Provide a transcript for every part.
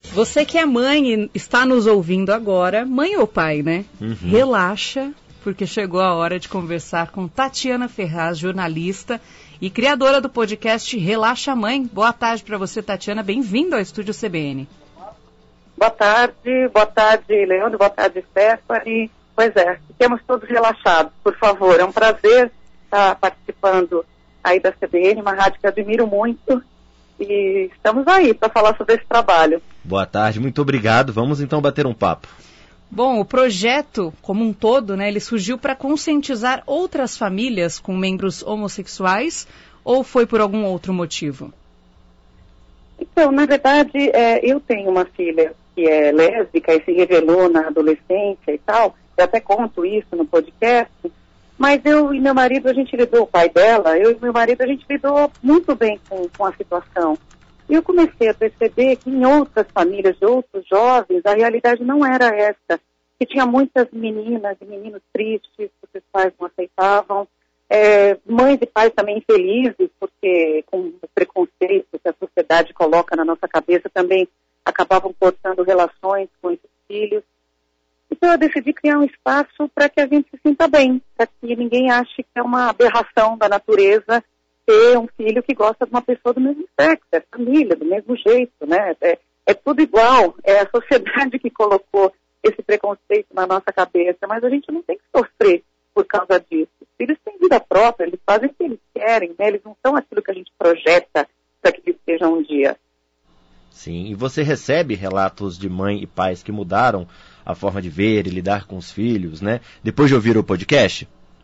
Você que é mãe e está nos ouvindo agora, mãe ou pai, né? Relaxa, porque chegou a hora de conversar com Tatiana Ferraz, jornalista e criadora do podcast Relaxa Mãe. Boa tarde para você, Tatiana. Bem-vindo ao Estúdio CBN. Boa tarde, Leandro. Boa tarde, Stephanie. Pois é, fiquemos todos relaxados, por favor. É um prazer estar participando aí da CBN, uma rádio que eu admiro muito. E estamos aí para falar sobre esse trabalho. Boa tarde, muito obrigado. Vamos então bater um papo. Bom, o projeto como um todo, né, ele surgiu para conscientizar outras famílias com membros homossexuais ou foi por algum outro motivo? Então, na verdade, eu tenho uma filha que é lésbica e se revelou na adolescência e tal. Eu até conto isso no podcast. Mas eu e meu marido, a gente lidou, o pai dela, eu e meu marido, a gente lidou muito bem com a situação. E eu comecei a perceber que em outras famílias de outros jovens, a realidade não era essa. Que tinha muitas meninas e meninos tristes, porque os pais não aceitavam. Mães e pais também infelizes, porque com o preconceito que a sociedade coloca na nossa cabeça, também acabavam cortando relações com esses filhos. Então eu decidi criar um espaço para que a gente se sinta bem, para que ninguém ache que é uma aberração da natureza ter um filho que gosta de uma pessoa do mesmo sexo, é família, do mesmo jeito, né? É tudo igual, é a sociedade que colocou esse preconceito na nossa cabeça, mas a gente não tem que sofrer por causa disso. Os filhos têm vida própria, eles fazem o que eles querem, né? Eles não são aquilo que a gente projeta para que eles sejam um dia. Sim, e você recebe relatos de mãe e pais que mudaram a forma de ver e lidar com os filhos, né? Depois de ouvir o podcast?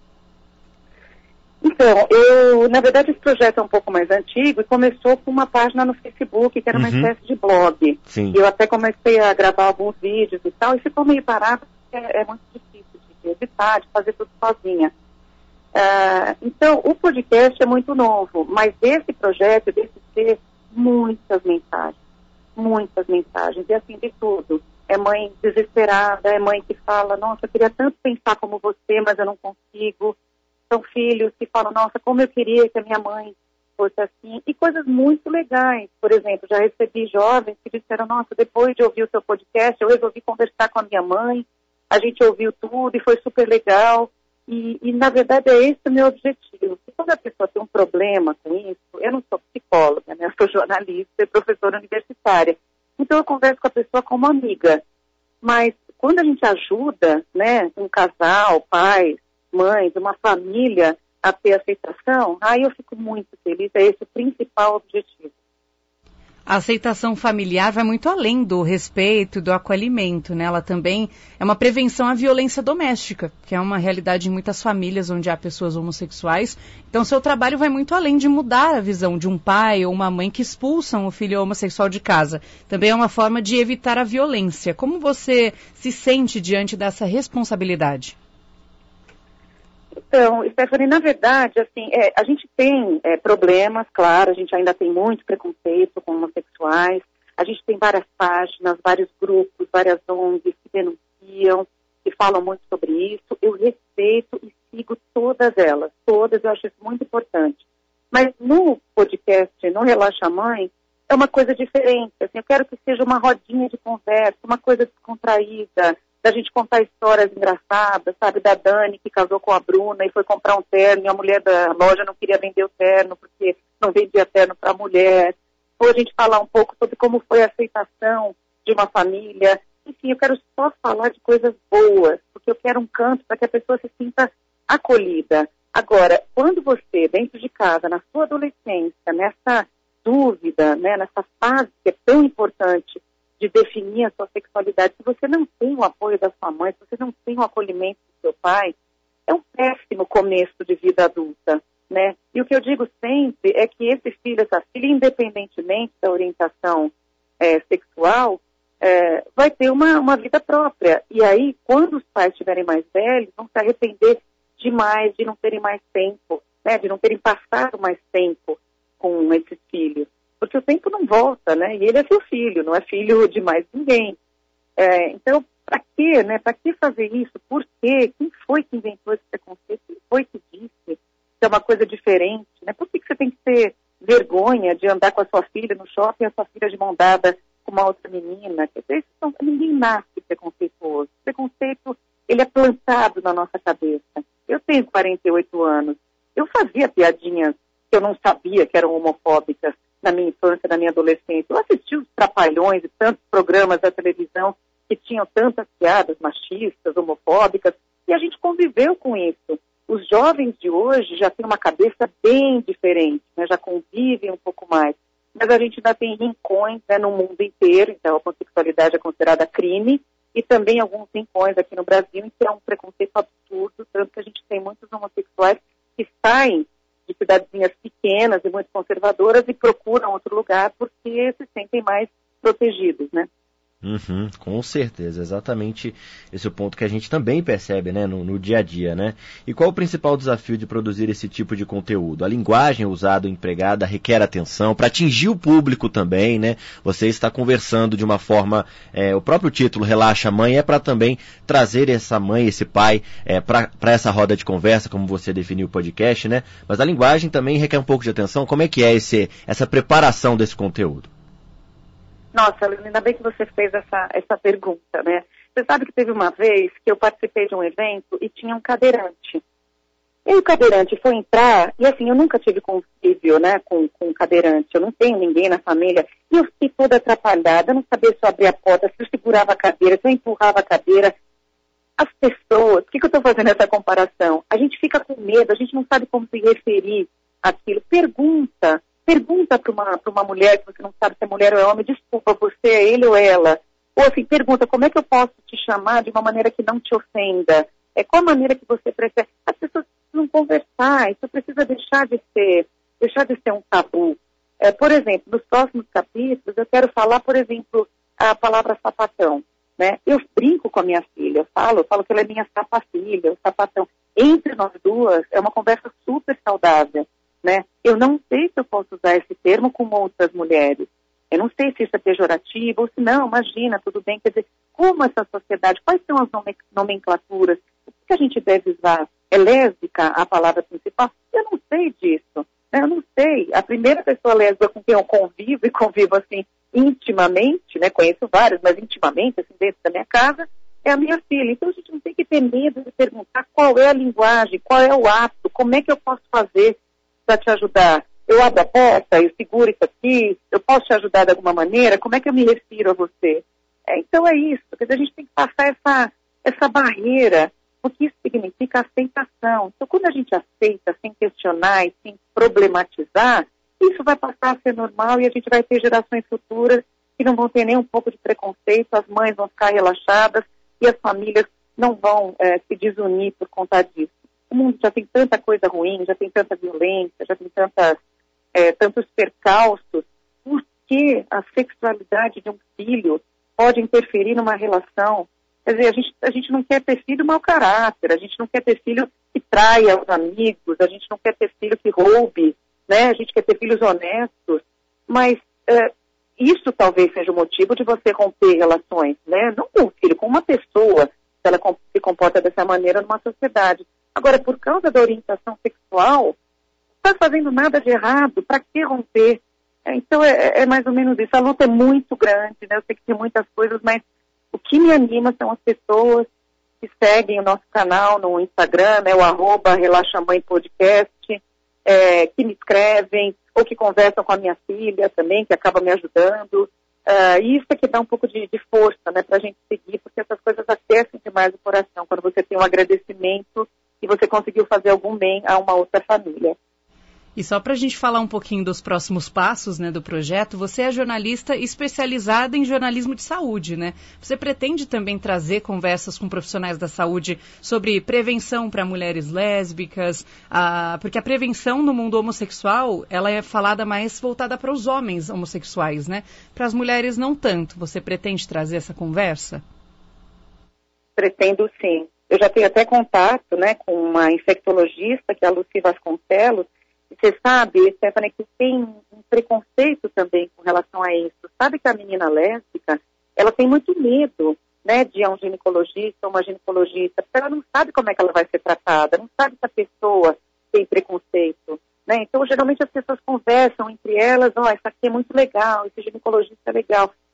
Então, na verdade, esse projeto é um pouco mais antigo e começou com uma página no Facebook, que era uma espécie de blog. Sim. E eu até comecei a gravar alguns vídeos e tal, e ficou meio parado, porque é muito difícil de editar, de fazer tudo sozinha. Então, o podcast é muito novo, mas esse projeto deve ter muitas mensagens, e assim, de tudo. É mãe desesperada, é mãe que fala, nossa, eu queria tanto pensar como você, mas eu não consigo. São filhos que falam, nossa, como eu queria que a minha mãe fosse assim. E coisas muito legais. Por exemplo, já recebi jovens que disseram, nossa, depois de ouvir o seu podcast, eu resolvi conversar com a minha mãe, a gente ouviu tudo e foi super legal. E na verdade, é esse o meu objetivo. Se quando a pessoa tem um problema com isso, eu não sou psicóloga, né? Eu sou jornalista e professora universitária. Então eu converso com a pessoa como amiga. Mas quando a gente ajuda, né, um casal, pais, mães, uma família a ter aceitação, aí eu fico muito feliz. É esse o principal objetivo. A aceitação familiar vai muito além do respeito e do acolhimento, né? Ela também é uma prevenção à violência doméstica, que é uma realidade em muitas famílias onde há pessoas homossexuais. Então, seu trabalho vai muito além de mudar a visão de um pai ou uma mãe que expulsam o filho homossexual de casa. Também é uma forma de evitar a violência. Como você se sente diante dessa responsabilidade? Então, Stephanie, na verdade, assim, a gente tem problemas, claro, a gente ainda tem muito preconceito com homossexuais, a gente tem várias páginas, vários grupos, várias ONGs que denunciam, que falam muito sobre isso. Eu respeito e sigo todas elas, todas, eu acho isso muito importante. Mas no podcast, no Relaxa Mãe, é uma coisa diferente, assim, eu quero que seja uma rodinha de conversa, uma coisa descontraída, da gente contar histórias engraçadas, sabe, da Dani que casou com a Bruna e foi comprar um terno e a mulher da loja não queria vender o terno porque não vendia terno para a mulher. Ou a gente falar um pouco sobre como foi a aceitação de uma família. Enfim, eu quero só falar de coisas boas, porque eu quero um canto para que a pessoa se sinta acolhida. Agora, quando você, dentro de casa, na sua adolescência, nessa dúvida, né, nessa fase que é tão importante de definir a sua sexualidade, se você não tem o apoio da sua mãe, se você não tem o acolhimento do seu pai, é um péssimo começo de vida adulta, né? E o que eu digo sempre é que esse filho, essa filha, independentemente da orientação sexual, vai ter uma vida própria. E aí, quando os pais estiverem mais velhos, vão se arrepender demais de não terem mais tempo, né? De não terem passado mais tempo com esses filhos. Porque o tempo não volta, né? E ele é seu filho, não é filho de mais ninguém. Então, para quê, né? Para que fazer isso? Por quê? Quem foi que inventou esse preconceito? Quem foi que disse que é uma coisa diferente, né? Por que você tem que ter vergonha de andar com a sua filha no shopping e a sua filha de mão dada com uma outra menina. Quer dizer, ninguém nasce preconceituoso. O preconceito, ele é plantado na nossa cabeça. Eu tenho 48 anos. Eu fazia piadinhas que eu não sabia que eram homofóbicas na minha infância, na minha adolescência. Eu assisti os Trapalhões e tantos programas da televisão que tinham tantas piadas machistas, homofóbicas, e a gente conviveu com isso. Os jovens de hoje já têm uma cabeça bem diferente, né? Já convivem um pouco mais. Mas a gente ainda tem rincões, né, no mundo inteiro, então a homossexualidade é considerada crime, e também alguns rincões aqui no Brasil, em que é um preconceito absurdo, tanto que a gente tem muitos homossexuais que saem de cidadezinhas pequenas e muito conservadoras e procuram outro lugar porque se sentem mais protegidos, né? Com certeza, exatamente esse é o ponto que a gente também percebe, né, no dia a dia, né? E qual o principal desafio de produzir esse tipo de conteúdo? A linguagem usada ou empregada requer atenção para atingir o público também, né? Você está conversando de uma forma, o próprio título Relaxa Mãe é para também trazer essa mãe, esse pai, para essa roda de conversa, como você definiu o podcast, né? Mas a linguagem também requer um pouco de atenção. Como é que é essa preparação desse conteúdo? Nossa, ainda bem que você fez essa pergunta, né? Você sabe que teve uma vez que eu participei de um evento e tinha um cadeirante. E o cadeirante foi entrar, e assim, eu nunca tive convívio, né, com cadeirante. Eu não tenho ninguém na família. E eu fiquei toda atrapalhada, eu não sabia se eu abria a porta, se eu segurava a cadeira, se eu empurrava a cadeira. As pessoas, por que eu estou fazendo essa comparação? A gente fica com medo, a gente não sabe como se referir àquilo. Pergunta para uma mulher, que você não sabe se é mulher ou é homem, desculpa, você é ele ou ela. Ou assim, pergunta, como é que eu posso te chamar de uma maneira que não te ofenda? Qual a maneira que você prefere? As pessoas precisam conversar, isso precisa deixar de ser um tabu. Por exemplo, nos próximos capítulos, eu quero falar, por exemplo, a palavra sapatão, né? Eu brinco com a minha filha, eu falo que ela é minha sapafilha, o sapatão. Entre nós duas, é uma conversa super saudável. Né? Eu não sei se eu posso usar esse termo com outras mulheres. Eu não sei se isso é pejorativo ou se não, imagina, tudo bem. Quer dizer, como essa sociedade, quais são as nomenclaturas? O que a gente deve usar? É lésbica a palavra principal? Eu não sei disso. Né? Eu não sei. A primeira pessoa lésbica com quem eu convivo assim intimamente, né? Conheço várias, mas intimamente, assim, dentro da minha casa, é a minha filha. Então a gente não tem que ter medo de perguntar qual é a linguagem, qual é o ato, como é que eu posso fazer para te ajudar? Eu abro a porta, eu seguro isso aqui, eu posso te ajudar de alguma maneira? Como é que eu me refiro a você? Então é isso, quer dizer, a gente tem que passar essa barreira, porque isso significa aceitação. Então quando a gente aceita sem questionar e sem problematizar, isso vai passar a ser normal e a gente vai ter gerações futuras que não vão ter nem um pouco de preconceito, as mães vão ficar relaxadas e as famílias não vão se desunir por conta disso. O mundo já tem tanta coisa ruim, já tem tanta violência, já tem tantos percalços. Por que a sexualidade de um filho pode interferir numa relação? Quer dizer, a gente não quer ter filho mau caráter, a gente não quer ter filho que traia os amigos, a gente não quer ter filho que roube, né? A gente quer ter filhos honestos. Mas isso talvez seja o motivo de você romper relações, né? Não com o filho, com uma pessoa, se ela se comporta dessa maneira numa sociedade. Agora, por causa da orientação sexual, não está fazendo nada de errado, para que romper? Então, é mais ou menos isso. A luta é muito grande, né? Eu sei que tem muitas coisas, mas o que me anima são as pessoas que seguem o nosso canal no Instagram, né? O @RelaxaMãePodcast, que me escrevem, ou que conversam com a minha filha também, que acaba me ajudando. Isso é que dá um pouco de força, né, para a gente seguir, porque essas coisas aquecem demais o coração, quando você tem um agradecimento e você conseguiu fazer algum bem a uma outra família. E só para a gente falar um pouquinho dos próximos passos, né, do projeto, você é jornalista especializada em jornalismo de saúde, né? Você pretende também trazer conversas com profissionais da saúde sobre prevenção para mulheres lésbicas, porque a prevenção no mundo homossexual, ela é falada mais voltada para os homens homossexuais, né? Para as mulheres não tanto. Você pretende trazer essa conversa? Pretendo sim. Eu já tenho até contato, né, com uma infectologista, que é a Lucy Vasconcelos. Você sabe, Stephanie, que tem um preconceito também com relação a isso. Sabe que a menina lésbica, ela tem muito medo, né, de ir a um ginecologista ou uma ginecologista, porque ela não sabe como é que ela vai ser tratada, não sabe se a pessoa tem preconceito, né? Então, geralmente as pessoas conversam entre elas, isso aqui é muito legal, esse ginecologista é legal.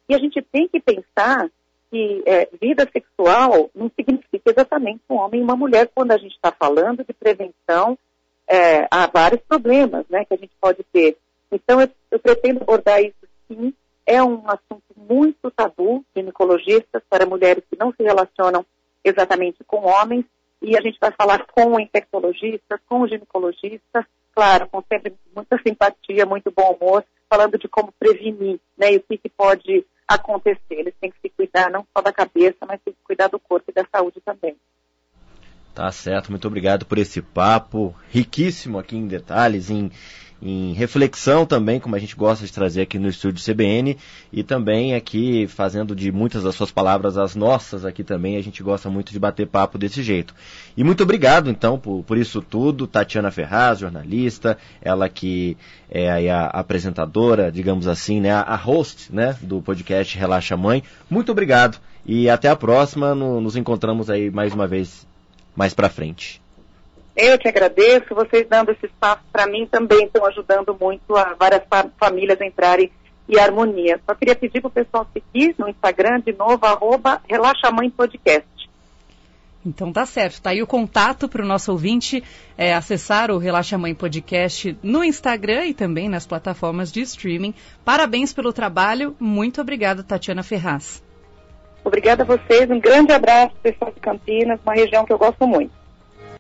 E a gente tem que pensar que vida sexual não significa exatamente um homem e uma mulher quando a gente está falando de prevenção a vários problemas, né, que a gente pode ter. Então, eu pretendo abordar isso sim. É um assunto muito tabu, ginecologistas, para mulheres que não se relacionam exatamente com homens, e a gente vai falar com infectologistas, com ginecologistas, claro, com sempre muita simpatia, muito bom humor, falando de como prevenir, né, e o que pode acontecer. Eles têm que se cuidar não só da cabeça, mas têm que cuidar do corpo e da saúde também. Tá certo, muito obrigado por esse papo riquíssimo aqui em detalhes, em reflexão também, como a gente gosta de trazer aqui no estúdio CBN, e também aqui fazendo de muitas das suas palavras as nossas aqui também, a gente gosta muito de bater papo desse jeito. E muito obrigado então por isso tudo, Tatiana Ferraz, jornalista, ela que é aí a apresentadora, digamos assim, né, a host, né, do podcast Relaxa Mãe. Muito obrigado e até a próxima, nos encontramos aí mais uma vez mais pra frente. Eu que agradeço, vocês dando esse espaço para mim também estão ajudando muito a várias famílias entrarem em harmonia. Só queria pedir para o pessoal seguir no Instagram, de novo, @Relaxa Mãe Podcast. Então tá certo, tá aí o contato para o nosso ouvinte acessar o Relaxa Mãe Podcast no Instagram e também nas plataformas de streaming. Parabéns pelo trabalho, muito obrigada, Tatiana Ferraz. Obrigada a vocês, um grande abraço, pessoal de Campinas, uma região que eu gosto muito.